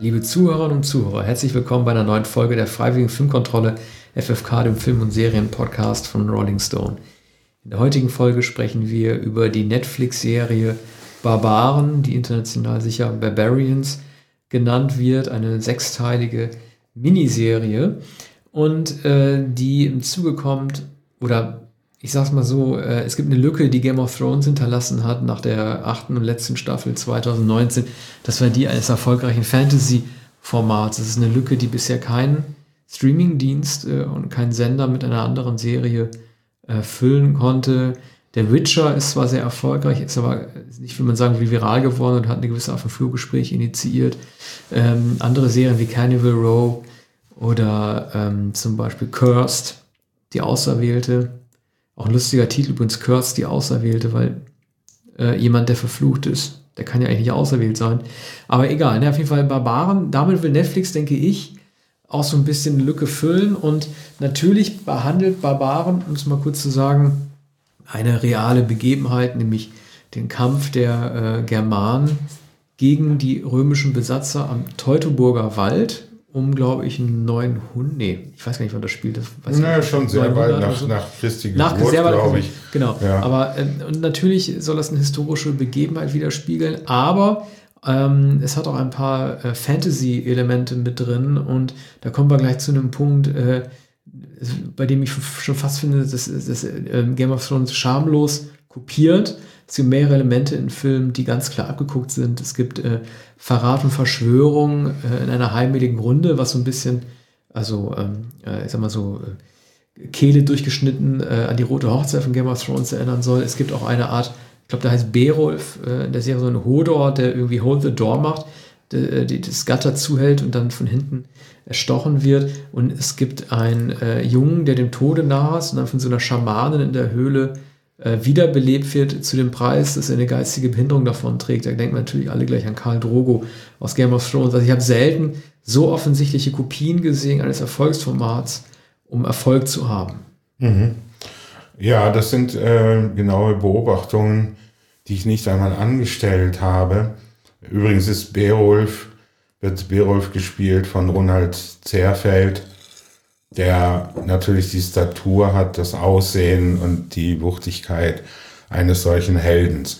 Liebe Zuhörerinnen und Zuhörer, herzlich willkommen bei einer neuen Folge der Freiwilligen Filmkontrolle FFK, dem Film- und Serien-Podcast von Rolling Stone. In der heutigen Folge sprechen wir über die Netflix-Serie Barbaren, die international sicher Barbarians genannt wird, eine 6-teilige Miniserie und die im Zuge kommt, oder ich sag's mal so, es gibt eine Lücke, die Game of Thrones hinterlassen hat nach der 8. und letzten Staffel 2019. Das war die eines erfolgreichen Fantasy-Formats. Das ist eine Lücke, die bisher kein Streaming-Dienst und kein Sender mit einer anderen Serie füllen konnte. Der Witcher ist zwar sehr erfolgreich, ist aber nicht, will man sagen, wie viral geworden und hat eine gewisse Art von Flurgespräch initiiert. Andere Serien wie Carnival Row oder zum Beispiel Cursed, die Auserwählte. Auch ein lustiger Titel übrigens, Cursed, die Auserwählte, weil jemand, der verflucht ist, der kann ja eigentlich nicht auserwählt sein. Aber egal, ne, auf jeden Fall Barbaren. Damit will Netflix, denke ich, auch so ein bisschen eine Lücke füllen. Und natürlich behandelt Barbaren, um es mal kurz zu sagen, eine reale Begebenheit, nämlich den Kampf der Germanen gegen die römischen Besatzer am Teutoburger Wald, um, glaube ich, einen 900, ich weiß gar nicht, wann das spielt. Schon sehr weit nach Christi Geburt, glaube ich. Genau, ja. Aber und natürlich soll das eine historische Begebenheit widerspiegeln, aber es hat auch ein paar Fantasy-Elemente mit drin und da kommen wir gleich zu einem Punkt, bei dem ich schon fast finde, dass Game of Thrones schamlos kopiert. Es gibt mehrere Elemente in Filmen, die ganz klar abgeguckt sind. Es gibt Verrat und Verschwörung in einer heimeligen Runde, was so ein bisschen, ich sag mal so, Kehle durchgeschnitten an die rote Hochzeit von Game of Thrones erinnern soll. Es gibt auch eine Art, ich glaube, da heißt Beowulf in der Serie so ein Hodor, der irgendwie Hold the Door macht, das Gatter zuhält und dann von hinten erstochen wird. Und es gibt einen Jungen, der dem Tode nahe ist und dann von so einer Schamanin in der Höhle wiederbelebt wird zu dem Preis, dass er eine geistige Behinderung davon trägt. Da denken wir natürlich alle gleich an Khal Drogo aus Game of Thrones. Also ich habe selten so offensichtliche Kopien gesehen eines Erfolgsformats, um Erfolg zu haben. Mhm. Ja, das sind genaue Beobachtungen, die ich nicht einmal angestellt habe. Übrigens wird Beowulf gespielt von Ronald Zerfeld, der natürlich die Statur hat, das Aussehen und die Wuchtigkeit eines solchen Heldens.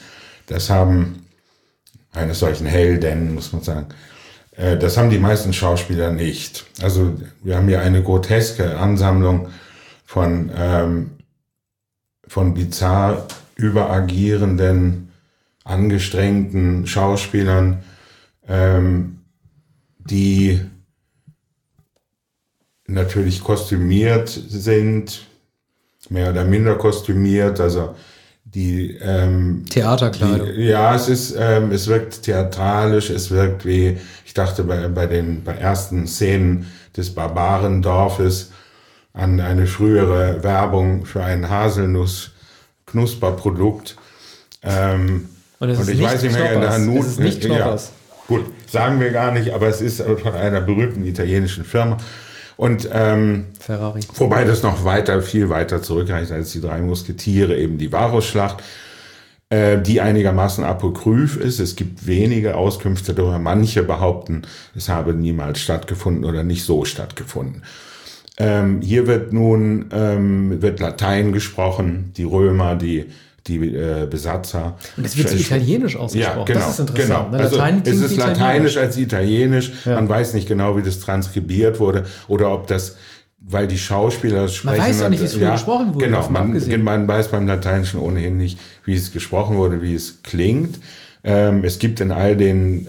Eines solchen Helden, muss man sagen. Das haben die meisten Schauspieler nicht. Also wir haben hier eine groteske Ansammlung von bizarr überagierenden, angestrengten Schauspielern, die natürlich kostümiert sind, mehr oder minder kostümiert, also die Theaterkleidung. Es wirkt theatralisch, es wirkt wie, ich dachte bei ersten Szenen des Barbarendorfes an eine frühere Werbung für ein Haselnuss-Knusperprodukt. Und ich weiß nicht mehr, es ist nicht Knoppers. Gut, sagen wir gar nicht, aber es ist von einer berühmten italienischen Firma. Und Ferrari. Wobei das noch viel weiter zurückreicht als die 3 Musketiere, eben die Varusschlacht, die einigermaßen apokryph ist. Es gibt wenige Auskünfte darüber. Manche behaupten, es habe niemals stattgefunden oder nicht so stattgefunden. Hier wird nun Latein gesprochen, die Römer, die Besatzer. Und es wird so italienisch ausgesprochen. Ja, genau, das ist interessant. Genau. Also es ist lateinisch als italienisch. Ja. Man weiß nicht genau, wie das transkribiert wurde oder ob das, weil die Schauspieler sprechen. Man weiß auch nicht, wie es früher gesprochen wurde. Genau, man weiß beim Lateinischen ohnehin nicht, wie es gesprochen wurde, wie es klingt. Es gibt in all den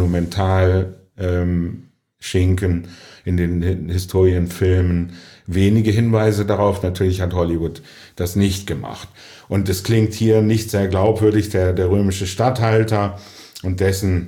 Monumental-Schinken, in den Historienfilmen wenige Hinweise darauf. Natürlich hat Hollywood das nicht gemacht. Und es klingt hier nicht sehr glaubwürdig, der römische Statthalter und dessen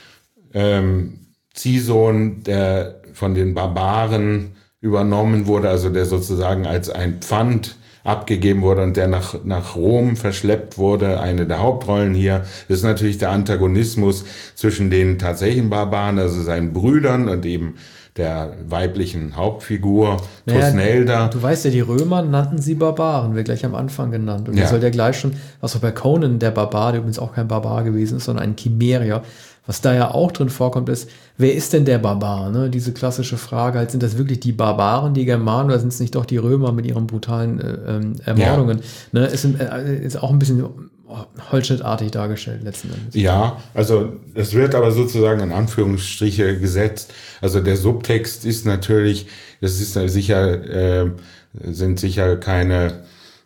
Ziehsohn, der von den Barbaren übernommen wurde, also der sozusagen als ein Pfand abgegeben wurde und der nach Rom verschleppt wurde, eine der Hauptrollen hier. Das ist natürlich der Antagonismus zwischen den tatsächlichen Barbaren, also seinen Brüdern und eben der weiblichen Hauptfigur, Thusnelda. Du weißt ja, die Römer nannten sie Barbaren, wird gleich am Anfang genannt. Und das soll ja gleich schon, was auch bei Conan der Barbar, der übrigens auch kein Barbar gewesen ist, sondern ein Chimärier, was da ja auch drin vorkommt, ist, wer ist denn der Barbar? Ne? Diese klassische Frage, halt, sind das wirklich die Barbaren, die Germanen, oder sind es nicht doch die Römer mit ihren brutalen Ermordungen? Ja. Ne? Ist auch ein bisschen holzschnittartig dargestellt letzten Endes. Ja, also es wird aber sozusagen in Anführungsstriche gesetzt. Also der Subtext ist natürlich, das ist sicher, sind sicher keine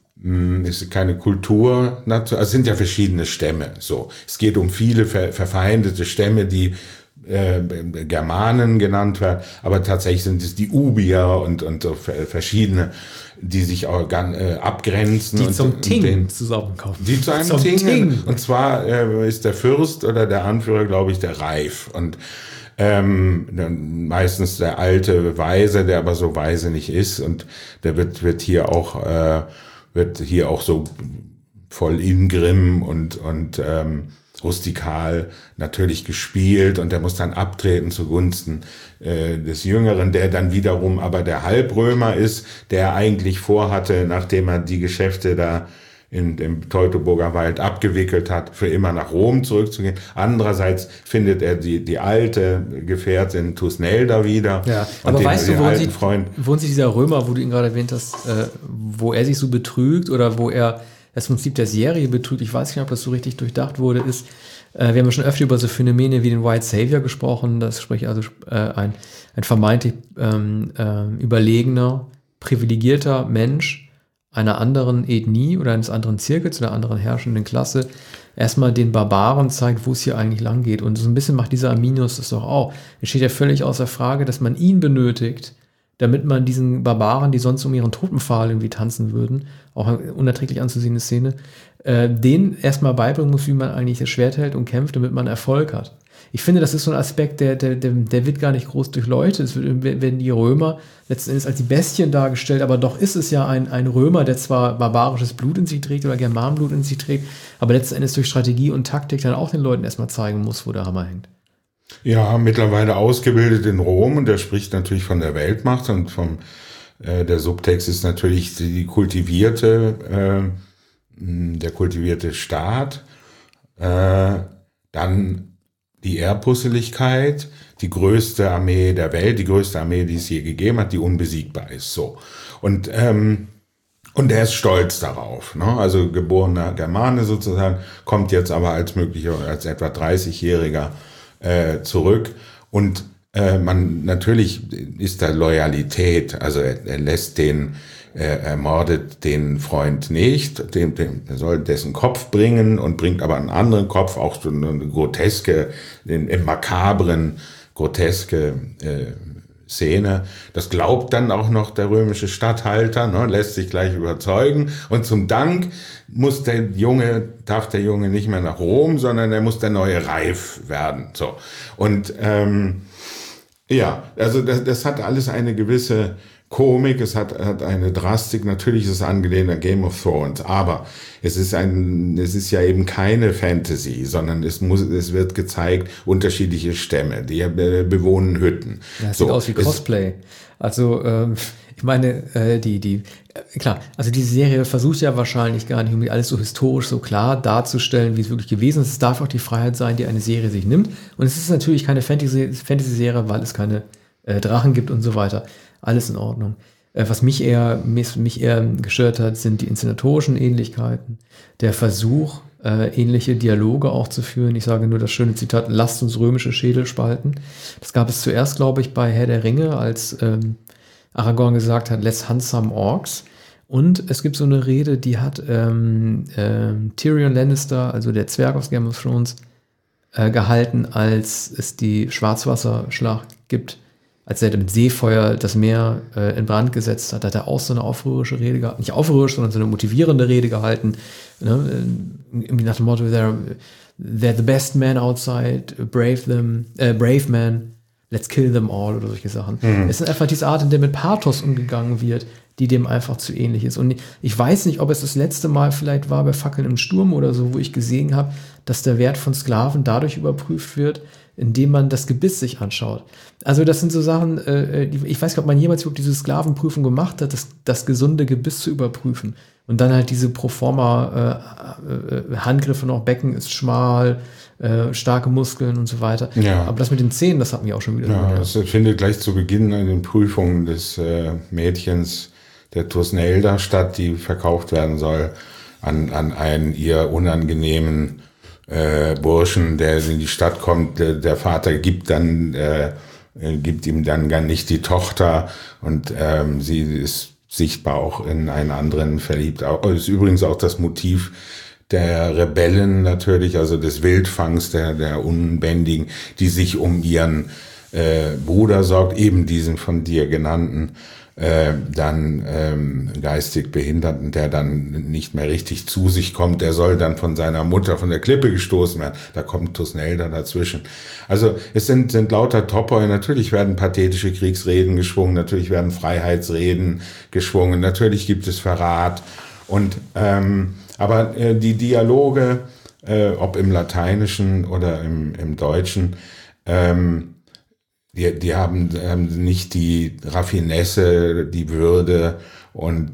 Kultur, also es sind ja verschiedene Stämme. So, es geht um viele verfeindete Stämme, die Germanen genannt werden, aber tatsächlich sind es die Ubier und so verschiedene, die sich auch abgrenzen. Die zum Ting zusammenkommen. Die zu einem Ting. Und zwar ist der Fürst oder der Anführer, glaube ich, der Reif. Und meistens der alte Weise, der aber so weise nicht ist. Und der wird hier auch so voll Ingrimm und rustikal natürlich gespielt, und der muss dann abtreten zugunsten des Jüngeren, der dann wiederum aber der Halbrömer ist, der eigentlich vorhatte, nachdem er die Geschäfte da im Teutoburger Wald abgewickelt hat, für immer nach Rom zurückzugehen. Andererseits findet er die alte Gefährtin Thusnelda wieder. Ja, aber weißt du, wohin sich dieser Römer, wo du ihn gerade erwähnt hast, wo er sich so betrügt oder wo er das Prinzip der Serie betrügt, ich weiß nicht, ob das so richtig durchdacht wurde, ist, wir haben ja schon öfter über so Phänomene wie den White Savior gesprochen, das sprich also ein vermeintlich überlegener, privilegierter Mensch einer anderen Ethnie oder eines anderen Zirkels oder einer anderen herrschenden Klasse erstmal den Barbaren zeigt, wo es hier eigentlich lang geht. Und so ein bisschen macht dieser Arminius das doch auch. Es steht ja völlig außer Frage, dass man ihn benötigt, damit man diesen Barbaren, die sonst um ihren Totenpfahl irgendwie tanzen würden, auch eine unerträglich anzusehende Szene, denen erstmal beibringen muss, wie man eigentlich das Schwert hält und kämpft, damit man Erfolg hat. Ich finde, das ist so ein Aspekt, der wird gar nicht groß durchleuchtet. Es werden die Römer letzten Endes als die Bestien dargestellt, aber doch ist es ja ein Römer, der zwar barbarisches Blut in sich trägt oder Germanenblut in sich trägt, aber letzten Endes durch Strategie und Taktik dann auch den Leuten erstmal zeigen muss, wo der Hammer hängt. Ja, mittlerweile ausgebildet in Rom, und der spricht natürlich von der Weltmacht und der Subtext ist natürlich der kultivierte Staat, dann die Ehrpusseligkeit, die größte Armee der Welt, die größte Armee, die es je gegeben hat, die unbesiegbar ist, so. Und er ist stolz darauf, ne? Also geborener Germane sozusagen, kommt jetzt aber als etwa 30-Jähriger zurück, und natürlich ist da Loyalität, also er lässt er mordet den Freund nicht, er soll dessen Kopf bringen und bringt aber einen anderen Kopf, auch so eine groteske, im makabren, groteske Szene. Das glaubt dann auch noch der römische Statthalter, ne, lässt sich gleich überzeugen, und zum Dank darf der Junge nicht mehr nach Rom, sondern er muss der neue Reif werden. So. Und also das hat alles eine gewisse Komik, es hat eine Drastik, natürlich ist es angelehnt an Game of Thrones, aber es ist ja eben keine Fantasy, sondern es wird gezeigt, unterschiedliche Stämme, die bewohnen Hütten. Ja, es sieht aus wie Cosplay. Also, ich meine, klar, also diese Serie versucht ja wahrscheinlich gar nicht, um alles so historisch so klar darzustellen, wie es wirklich gewesen ist. Es darf auch die Freiheit sein, die eine Serie sich nimmt. Und es ist natürlich keine Fantasy-Serie, weil es keine Drachen gibt und so weiter. Alles in Ordnung. Was mich eher gestört hat, sind die inszenatorischen Ähnlichkeiten, der Versuch, ähnliche Dialoge auch zu führen. Ich sage nur das schöne Zitat, lasst uns römische Schädel spalten. Das gab es zuerst, glaube ich, bei Herr der Ringe, als Aragorn gesagt hat, let's hunt some orcs. Und es gibt so eine Rede, die hat Tyrion Lannister, also der Zwerg aus Game of Thrones, gehalten, als es die Schwarzwasserschlacht gibt. Als er mit Seefeuer das Meer in Brand gesetzt hat er auch so eine aufrührische Rede gehalten. Nicht aufrührisch, sondern so eine motivierende Rede gehalten. Ne? Irgendwie nach dem Motto, they're the best men outside, brave men, let's kill them all oder solche Sachen. Es sind einfach diese Art, in der mit Pathos umgegangen wird, die dem einfach zu ähnlich ist. Und ich weiß nicht, ob es das letzte Mal vielleicht war bei Fackeln im Sturm oder so, wo ich gesehen habe, dass der Wert von Sklaven dadurch überprüft wird, indem man das Gebiss sich anschaut. Also das sind so Sachen, ich weiß nicht, ob man jemals überhaupt diese Sklavenprüfung gemacht hat, das gesunde Gebiss zu überprüfen. Und dann halt diese Proforma Handgriffe noch, Becken ist schmal, starke Muskeln und so weiter. Ja. Aber das mit den Zähnen, das hatten wir auch schon wieder. Ja, das findet gleich zu Beginn an den Prüfungen des Mädchens der Tusnelda statt, die verkauft werden soll an einen ihr unangenehmen Burschen, der in die Stadt kommt. Der Vater gibt ihm dann gar nicht die Tochter und sie ist sichtbar auch in einen anderen verliebt. Das ist übrigens auch das Motiv der Rebellen natürlich, also des Wildfangs, der Unbändigen, die sich um ihren Bruder sorgt, eben diesen von dir genannten, geistig Behinderten, der dann nicht mehr richtig zu sich kommt, der soll dann von seiner Mutter von der Klippe gestoßen werden. Da kommt Tusnelda dazwischen. Also es sind lauter Topoi, natürlich werden pathetische Kriegsreden geschwungen, natürlich werden Freiheitsreden geschwungen, natürlich gibt es Verrat und aber die Dialoge, ob im Lateinischen oder im Deutschen, die haben nicht die Raffinesse, die Würde und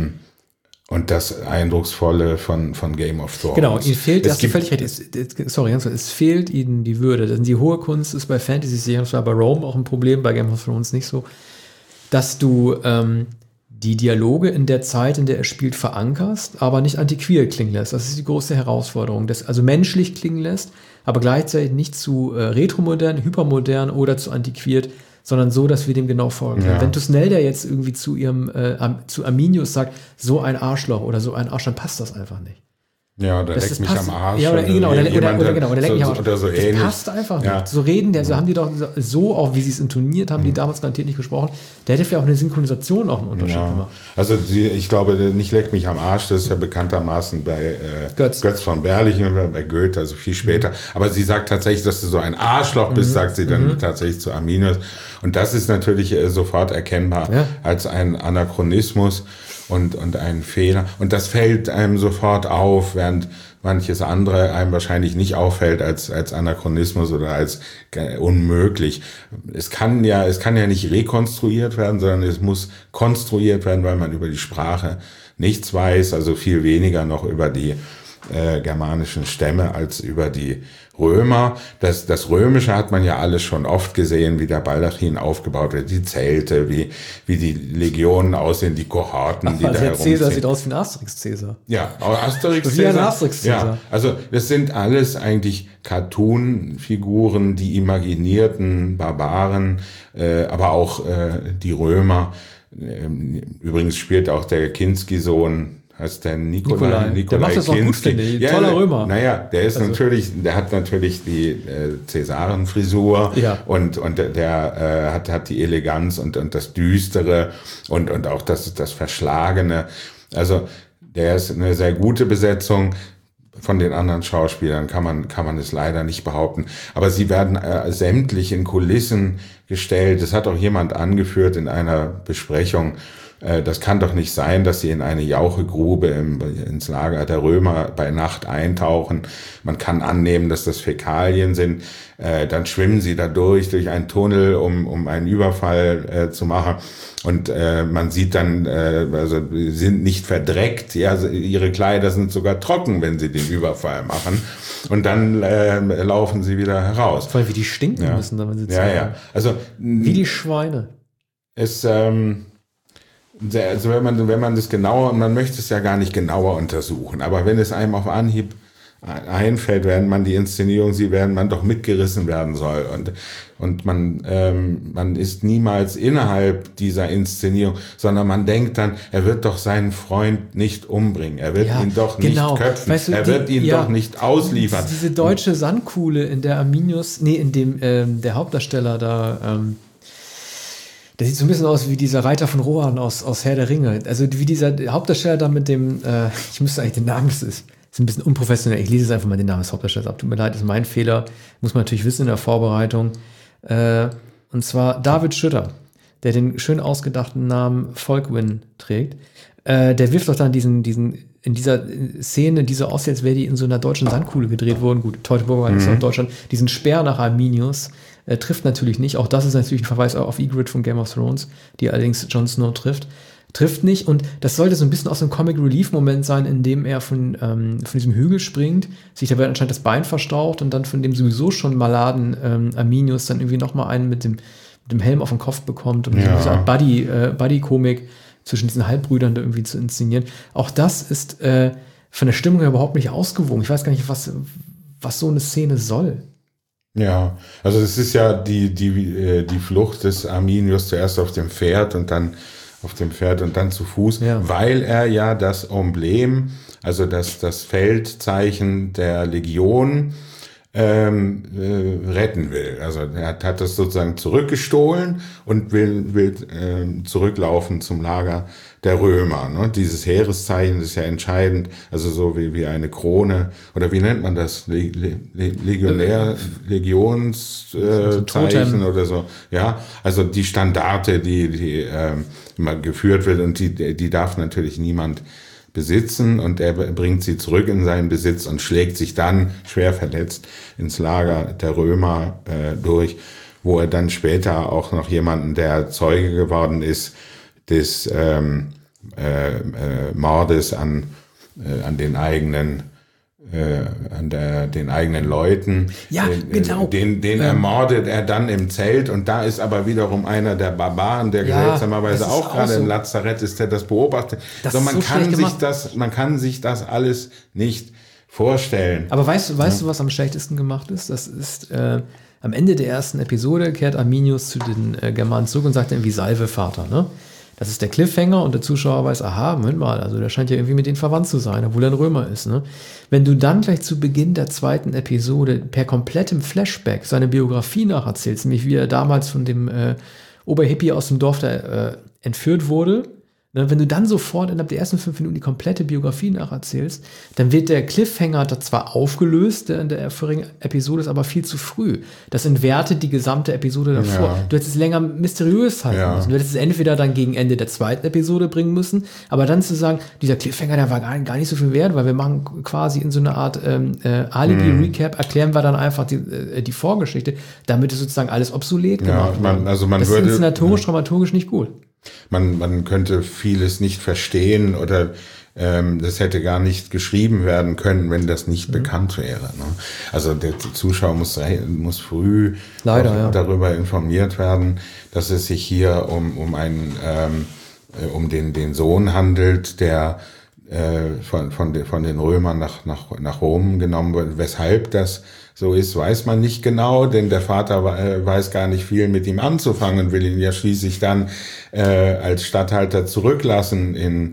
das Eindrucksvolle von Game of Thrones. Genau, ihnen fehlt, hast du völlig recht, es fehlt ihnen die Würde. Denn die hohe Kunst ist bei Fantasy-Serien, das war bei Rome auch ein Problem, bei Game of Thrones nicht so, dass du die Dialoge in der Zeit, in der er spielt, verankerst, aber nicht antiquiert klingen lässt. Das ist die große Herausforderung. Das also menschlich klingen lässt, aber gleichzeitig nicht zu retromodern, hypermodern oder zu antiquiert, sondern so, dass wir dem genau folgen. Ja. Wenn Tusnelda jetzt irgendwie zu zu Arminius sagt, so ein Arschloch oder so ein Arsch, dann passt das einfach nicht. Ja, oder leck mich am Arsch. Ja, oder leck mich am Arsch. Oder so das ähnlich. Passt einfach nicht. So reden, haben die doch so, auch wie sie es intoniert haben, die damals garantiert nicht gesprochen. Der hätte vielleicht auch eine Synchronisation auch einen Unterschied gemacht. Also ich glaube, nicht leck mich am Arsch, das ist ja bekanntermaßen bei Götz von Berlichingen, bei Goethe, also viel später. Aber sie sagt tatsächlich, dass du so ein Arschloch bist, sagt sie dann tatsächlich zu Arminius. Und das ist natürlich sofort erkennbar als ein Anachronismus und ein Fehler. Und das fällt einem sofort auf, während manches andere einem wahrscheinlich nicht auffällt als Anachronismus oder als unmöglich. Es kann ja nicht rekonstruiert werden, sondern es muss konstruiert werden, weil man über die Sprache nichts weiß, also viel weniger noch über die germanischen Stämme als über die Römer. Das Römische hat man ja alles schon oft gesehen, wie der Baldachin aufgebaut wird, die Zelte, wie die Legionen aussehen, die Kohorten, die da herumziehen. Caesar sieht aus wie ein Asterix-Caesar. Ja, Asterix-Caesar. Wie ein Asterix-Caesar. Ja, also das sind alles eigentlich Cartoon-Figuren, die imaginierten Barbaren, aber auch die Römer. Übrigens spielt auch der Kinski-Sohn, heißt der Nikolai der macht das auch gut, finde ich. Toller Römer. Naja, der hat natürlich die Cäsarenfrisur und der hat die Eleganz und das Düstere und auch das Verschlagene. Also der ist eine sehr gute Besetzung. Von den anderen Schauspielern kann man es leider nicht behaupten. Aber sie werden sämtlich in Kulissen gestellt. Das hat auch jemand angeführt in einer Besprechung. Das kann doch nicht sein, dass sie in eine Jauchegrube ins Lager der Römer bei Nacht eintauchen. Man kann annehmen, dass das Fäkalien sind. Dann schwimmen sie da durch einen Tunnel, um einen Überfall zu machen. Und man sieht dann, also sie sind nicht verdreckt. Ja, ihre Kleider sind sogar trocken, wenn sie den Überfall machen. Und dann laufen sie wieder heraus. Vor allem, wie die stinken müssen, wenn sie Also wie die Schweine. Also wenn man das genauer, und man möchte es ja gar nicht genauer untersuchen, aber wenn es einem auf Anhieb einfällt, während man die Inszenierung sieht, während man doch mitgerissen werden soll und man ist niemals innerhalb dieser Inszenierung, sondern man denkt dann, er wird doch seinen Freund nicht umbringen, er wird ihn doch nicht köpfen, weißt du, er wird ihn doch nicht ausliefern. Diese deutsche Sandkuhle, in der Arminius, in dem der Hauptdarsteller da der sieht so ein bisschen aus wie dieser Reiter von Rohan aus Herr der Ringe. Also wie dieser Hauptdarsteller da mit dem, ich müsste eigentlich den Namen, das ist ein bisschen unprofessionell, ich lese es einfach mal den Namen des Hauptdarstellers ab. Tut mir leid, das ist mein Fehler. Muss man natürlich wissen in der Vorbereitung. Und zwar David Schütter, der den schön ausgedachten Namen Volkwin trägt. der wirft doch dann in dieser Szene, die so aussieht, als wäre die in so einer deutschen Sandkuhle gedreht worden. Gut, Teutoburger ist auch Deutschland. Diesen Speer nach Arminius trifft natürlich nicht. Auch das ist natürlich ein Verweis auf Ygritte von Game of Thrones, die allerdings Jon Snow trifft nicht. Und das sollte so ein bisschen aus so einem Comic-Relief-Moment sein, in dem er von diesem Hügel springt, sich dabei anscheinend das Bein verstaucht und dann von dem sowieso schon maladen Arminius dann irgendwie nochmal einen mit dem Helm auf den Kopf bekommt, um so eine Art Buddy-Komik zwischen diesen Halbbrüdern da irgendwie zu inszenieren. Auch das ist von der Stimmung her überhaupt nicht ausgewogen. Ich weiß gar nicht, was so eine Szene soll. Ja, also es ist ja die Flucht des Arminius zuerst auf dem Pferd und dann zu Fuß, weil er ja das Emblem, also das Feldzeichen der Legion retten will. Also er hat das sozusagen zurückgestohlen und will zurücklaufen zum Lager der Römer. Ne? Dieses Heereszeichen ist ja entscheidend, also so wie eine Krone, oder wie nennt man das? Legionszeichen oder so. Ja, also die Standarte, die immer geführt wird, und die darf natürlich niemand besitzen, und er bringt sie zurück in seinen Besitz und schlägt sich dann schwer verletzt ins Lager der Römer durch, wo er dann später auch noch jemanden, der Zeuge geworden ist, des Mordes an den eigenen Leuten. Ja, genau. Den ermordet er dann im Zelt, und da ist aber wiederum einer der Barbaren, der seltsamerweise auch gerade im Lazarett ist, der das beobachtet. Man kann sich das alles nicht vorstellen. Aber weißt du, was am schlechtesten gemacht ist? Das ist am Ende der ersten Episode kehrt Arminius zu den Germanen zurück und sagt irgendwie Salve, Vater, ne? Das ist der Cliffhanger, und der Zuschauer weiß, aha, Moment mal, also der scheint ja irgendwie mit denen verwandt zu sein, obwohl er ein Römer ist. Ne? Wenn du dann gleich zu Beginn der zweiten Episode per komplettem Flashback seine Biografie nacherzählst, nämlich wie er damals von dem Oberhippie aus dem Dorf da entführt wurde, ne? Wenn du dann sofort innerhalb der ersten 5 Minuten die komplette Biografie nacherzählst, dann wird der Cliffhanger da zwar aufgelöst, der in der vorigen Episode ist aber viel zu früh. Das entwertet die gesamte Episode davor. Ja. Du hättest es länger mysteriös halten müssen. Du hättest es entweder dann gegen Ende der zweiten Episode bringen müssen, aber dann zu sagen, dieser Cliffhanger, der war gar nicht so viel wert, weil wir machen quasi in so einer Art Alibi-Recap, erklären wir dann einfach die Vorgeschichte, damit ist sozusagen alles obsolet gemacht wird. Das ist inszenatorisch, dramaturgisch nicht gut. Man könnte vieles nicht verstehen, oder das hätte gar nicht geschrieben werden können, wenn das nicht bekannt wäre. Ne? Also der Zuschauer muss früh darüber informiert werden, dass es sich hier um den Sohn handelt, der von den Römern nach Rom genommen wird. Weshalb das so ist, weiß man nicht genau, denn der Vater weiß gar nicht viel mit ihm anzufangen und will ihn ja schließlich dann als Statthalter zurücklassen in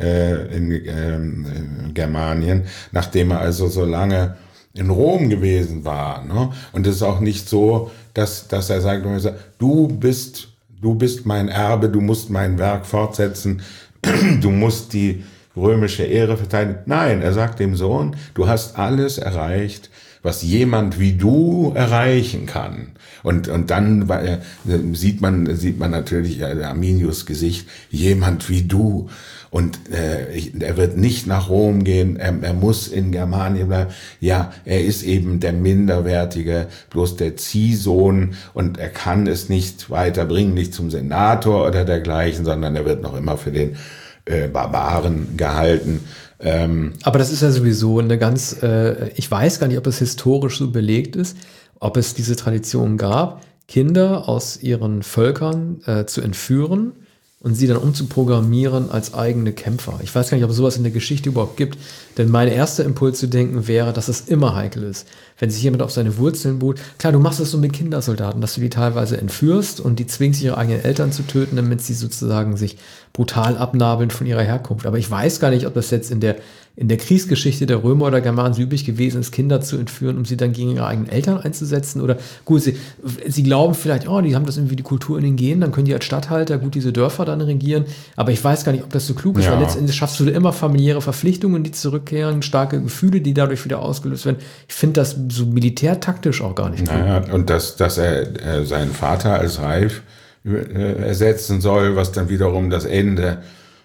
Germanien, nachdem er also so lange in Rom gewesen war. Ne? Und es ist auch nicht so, dass er sagt, du bist mein Erbe, du musst mein Werk fortsetzen, du musst die römische Ehre verteidigen. Nein, er sagt dem Sohn, du hast alles erreicht, was jemand wie du erreichen kann. Und dann sieht man natürlich Arminius Gesicht, jemand wie du. Und er wird nicht nach Rom gehen, er muss in Germanien bleiben. Ja, er ist eben der Minderwertige, bloß der Ziehsohn, und er kann es nicht weiterbringen, nicht zum Senator oder dergleichen, sondern er wird noch immer für den Barbaren gehalten. Aber das ist ja sowieso eine ganz, ich weiß gar nicht, ob es historisch so belegt ist, ob es diese Tradition gab, Kinder aus ihren Völkern zu entführen und sie dann umzuprogrammieren als eigene Kämpfer. Ich weiß gar nicht, ob es sowas in der Geschichte überhaupt gibt, denn mein erster Impuls zu denken wäre, dass es immer heikel ist, wenn sich jemand auf seine Wurzeln beruht. Klar, du machst das so mit Kindersoldaten, dass du die teilweise entführst und die zwingst, ihre eigenen Eltern zu töten, damit sie sozusagen sich brutal abnabeln von ihrer Herkunft. Aber ich weiß gar nicht, ob das jetzt in der Kriegsgeschichte der Römer oder Germanen üblich gewesen ist, Kinder zu entführen, um sie dann gegen ihre eigenen Eltern einzusetzen. Oder gut, sie glauben vielleicht, die haben das irgendwie die Kultur in den Genen, dann können die als Statthalter gut diese Dörfer dann regieren. Aber ich weiß gar nicht, ob das so klug ist, weil letztendlich schaffst du immer familiäre Verpflichtungen, die zurückkehren, starke Gefühle, die dadurch wieder ausgelöst werden. Ich finde das so militärtaktisch auch gar nicht gut. Und dass er seinen Vater als reif ersetzen soll, was dann wiederum das Ende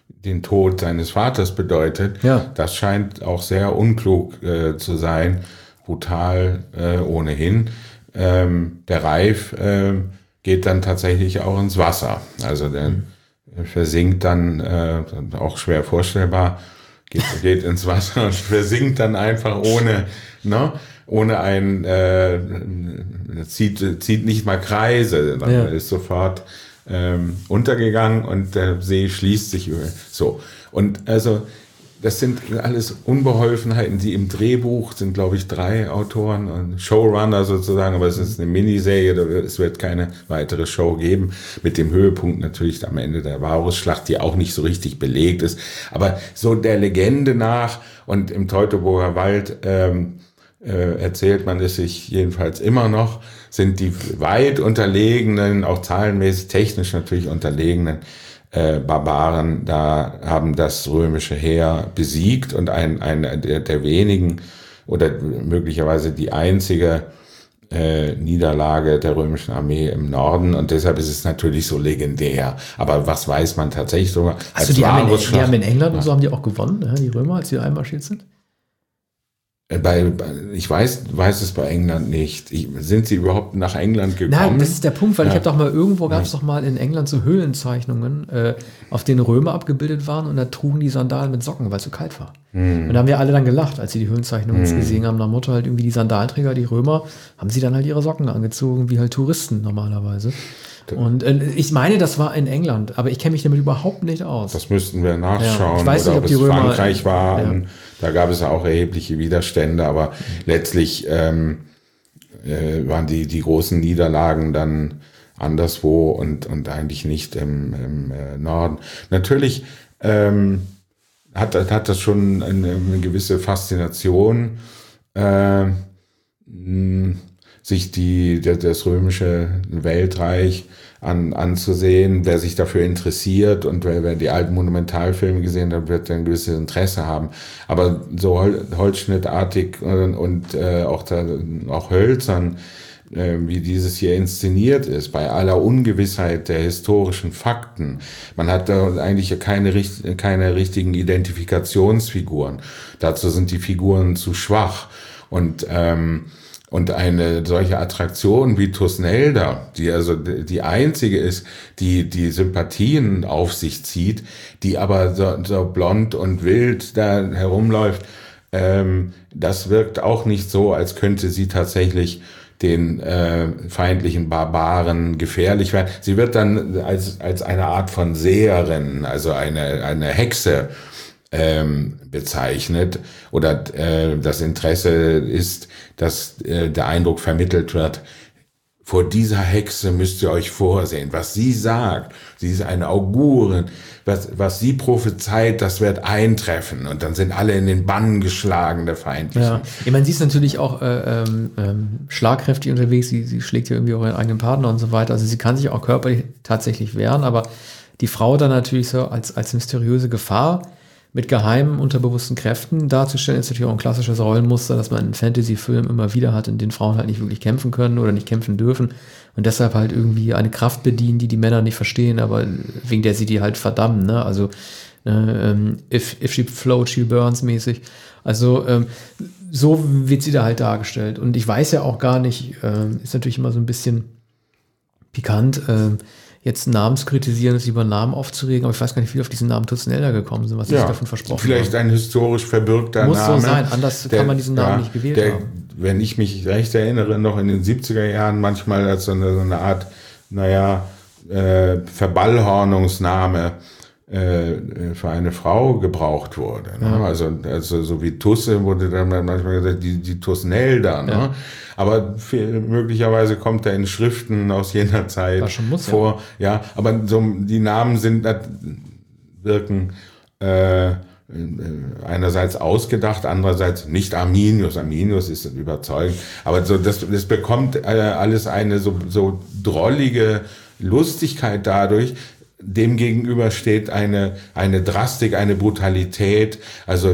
den Tod seines Vaters bedeutet. Ja. Das scheint auch sehr unklug zu sein, brutal ohnehin. Der Reif geht dann tatsächlich auch ins Wasser. Also der versinkt dann, auch schwer vorstellbar, geht ins Wasser und versinkt dann einfach ohne zieht nicht mal Kreise, dann ist sofort untergegangen und der See schließt sich so. Und also das sind alles Unbeholfenheiten, die im Drehbuch sind, glaube ich, 3 Autoren und Showrunner sozusagen, aber es ist eine Miniserie, es wird keine weitere Show geben, mit dem Höhepunkt natürlich am Ende der Varusschlacht, die auch nicht so richtig belegt ist, aber so der Legende nach und im Teutoburger Wald erzählt man es sich jedenfalls immer noch, sind die weit unterlegenen, auch zahlenmäßig technisch natürlich unterlegenen Barbaren da haben das römische Heer besiegt und einer der wenigen oder möglicherweise die einzige Niederlage der römischen Armee im Norden und deshalb ist es natürlich so legendär. Aber was weiß man tatsächlich sogar? Also die haben in England und so haben die auch gewonnen, die Römer, als sie einmarschiert sind? Ich weiß es bei England nicht. Sind sie überhaupt nach England gekommen? Nein, das ist der Punkt, weil ich habe doch mal irgendwo, gab es doch mal in England so Höhlenzeichnungen, auf denen Römer abgebildet waren und da trugen die Sandalen mit Socken, weil es so kalt war. Und da haben wir alle dann gelacht, als sie die Höhlenzeichnungen gesehen haben. Nach Motto halt irgendwie die Sandalträger, die Römer, haben sie dann halt ihre Socken angezogen, wie halt Touristen normalerweise. Und ich meine, das war in England, aber ich kenne mich damit überhaupt nicht aus. Das müssten wir nachschauen. Ja, ich weiß nicht, ob die Römer Frankreich war. Ja. Da gab es ja auch erhebliche Widerstände, aber letztlich waren die großen Niederlagen dann anderswo und eigentlich nicht im Norden. Natürlich hat das schon eine gewisse Faszination, sich das römische Weltreich anzusehen. Wer sich dafür interessiert und wer die alten Monumentalfilme gesehen hat, wird ein gewisses Interesse haben. Aber so holzschnittartig und auch hölzern, wie dieses hier inszeniert ist, bei aller Ungewissheit der historischen Fakten. Man hat da eigentlich keine richtigen Identifikationsfiguren. Dazu sind die Figuren zu schwach. Und eine solche Attraktion wie Thusnelda, die also die einzige ist, die Sympathien auf sich zieht, die aber so blond und wild da herumläuft, das wirkt auch nicht so, als könnte sie tatsächlich den feindlichen Barbaren gefährlich werden. Sie wird dann als eine Art von Seherin, also eine Hexe bezeichnet oder das Interesse ist, dass der Eindruck vermittelt wird, vor dieser Hexe müsst ihr euch vorsehen, was sie sagt. Sie ist eine Augurin, was sie prophezeit, das wird eintreffen und dann sind alle in den Bann geschlagen der Feindlichen. Ja, ich meine, sie ist natürlich auch schlagkräftig unterwegs, sie schlägt ja irgendwie auch ihren eigenen Partner und so weiter, also sie kann sich auch körperlich tatsächlich wehren, aber die Frau dann natürlich so als mysteriöse Gefahr mit geheimen, unterbewussten Kräften darzustellen, ist natürlich auch ein klassisches Rollenmuster, das man in Fantasy-Filmen immer wieder hat, in denen Frauen halt nicht wirklich kämpfen können oder nicht kämpfen dürfen und deshalb halt irgendwie eine Kraft bedienen, die Männer nicht verstehen, aber wegen der sie die halt verdammen, ne? Also if she floats, she burns mäßig. Also so wird sie da halt dargestellt. Und ich weiß ja auch gar nicht, ist natürlich immer so ein bisschen pikant, jetzt Namen zu kritisieren, sich über Namen aufzuregen, aber ich weiß gar nicht, wie auf diesen Namen Thusnelda gekommen sind, was ich davon versprochen habe. Vielleicht ein historisch verbürgter Name. Muss so sein, anders kann man diesen Namen nicht gewählt haben. Wenn ich mich recht erinnere, noch in den 70er Jahren manchmal als so eine Art, Verballhornungsname für eine Frau gebraucht wurde. Ne? Ja. Also so wie Tusse wurde dann manchmal gesagt, die Thusnelda. Ne? Ja. Aber möglicherweise kommt er in Schriften aus jener Zeit vor. Ja, aber so die Namen wirken einerseits ausgedacht, andererseits nicht Arminius. Arminius ist überzeugend. Aber so das bekommt alles eine so drollige Lustigkeit dadurch. Dem gegenüber steht eine Drastik, eine Brutalität. Also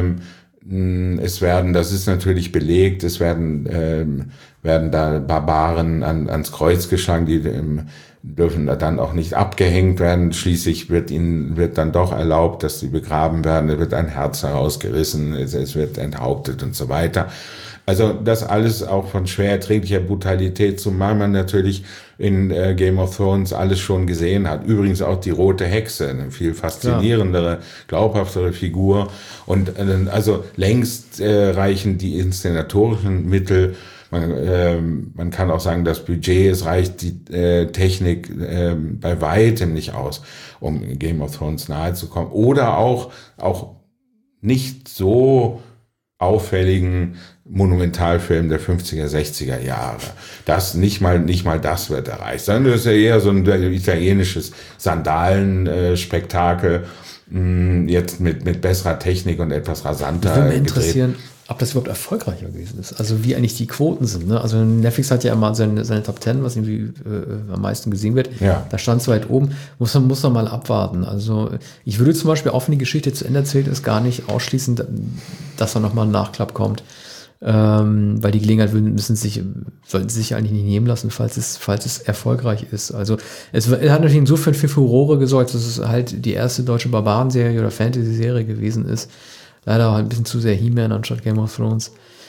das ist natürlich belegt, werden da Barbaren ans Kreuz geschlagen, die dürfen dann auch nicht abgehängt werden. Schließlich wird dann doch erlaubt, dass sie begraben werden. Es wird ein Herz herausgerissen, es wird enthauptet und so weiter. Also das alles auch von schwer erträglicher Brutalität, zumal man natürlich in Game of Thrones alles schon gesehen hat. Übrigens auch die Rote Hexe, eine viel faszinierendere, glaubhaftere Figur. Und also längst reichen die inszenatorischen Mittel. Man kann auch sagen, das Budget, es reicht die Technik bei weitem nicht aus, um Game of Thrones nahe zu kommen. Oder auch nicht so auffälligen Monumentalfilm der 50er, 60er Jahre. Das nicht mal das wird erreicht, sondern das ist ja eher so ein italienisches Sandalenspektakel, jetzt mit besserer Technik und etwas rasanter. Ich würde mich interessieren, ob das überhaupt erfolgreicher gewesen ist. Also wie eigentlich die Quoten sind. Ne? Also Netflix hat ja immer seine Top 10, was irgendwie am meisten gesehen wird. Ja. Da stand es weit oben. Muss man mal abwarten. Also ich würde zum Beispiel, auch wenn die Geschichte zu Ende erzählt ist, gar nicht ausschließen, dass da nochmal ein Nachklapp kommt. Weil die Gelegenheit sollten sie sich eigentlich nicht nehmen lassen, falls es erfolgreich ist. Also es hat natürlich insofern für Furore gesorgt, dass es halt die erste deutsche Barbarenserie oder Fantasy-Serie gewesen ist. Leider auch ein bisschen zu sehr He-Man anstatt Game of Thrones.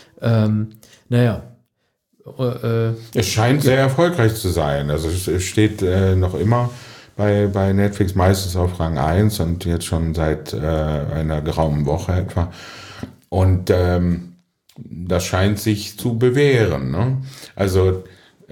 Es scheint sehr erfolgreich zu sein. Also es steht noch immer bei Netflix meistens auf Rang 1 und jetzt schon seit einer geraumen Woche etwa. Und das scheint sich zu bewähren. Ne? Also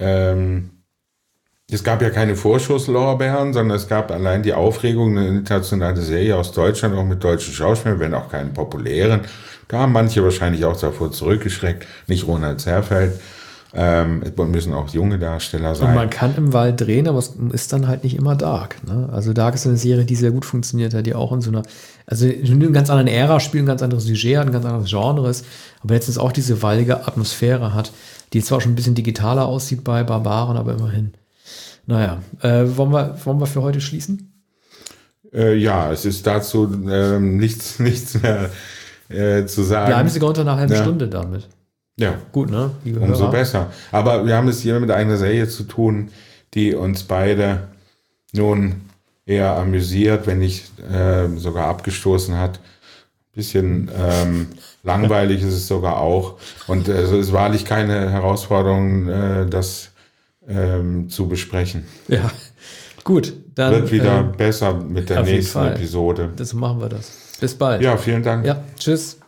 es gab ja keine Vorschusslorbeeren, sondern es gab allein die Aufregung, eine internationale Serie aus Deutschland, auch mit deutschen Schauspielern, wenn auch keinen populären. Da haben manche wahrscheinlich auch davor zurückgeschreckt, nicht Ronald Zerfeld. Es müssen auch junge Darsteller sein. Und man kann im Wald drehen, aber es ist dann halt nicht immer Dark. Ne? Also Dark ist eine Serie, die sehr gut funktioniert hat, die auch in so einer, also in einer ganz anderen Ära spielt, ein ganz anderes Sujet hat, ein ganz anderes Genre ist, aber letztens auch diese waldige Atmosphäre hat, die zwar schon ein bisschen digitaler aussieht bei Barbaren, aber immerhin. Naja, wollen wir für heute schließen? Ja, es ist dazu nichts mehr zu sagen. Bleiben Sie unter einer halben Stunde damit. Ja, gut, ne? Umso besser. Aber wir haben es hier mit einer Serie zu tun, die uns beide nun eher amüsiert, wenn nicht sogar abgestoßen hat. Bisschen langweilig ist es sogar auch. Und es ist wahrlich keine Herausforderung, das zu besprechen. Ja, gut. Dann wird wieder besser mit der nächsten Episode. Das machen wir das. Bis bald. Ja, vielen Dank. Ja, tschüss.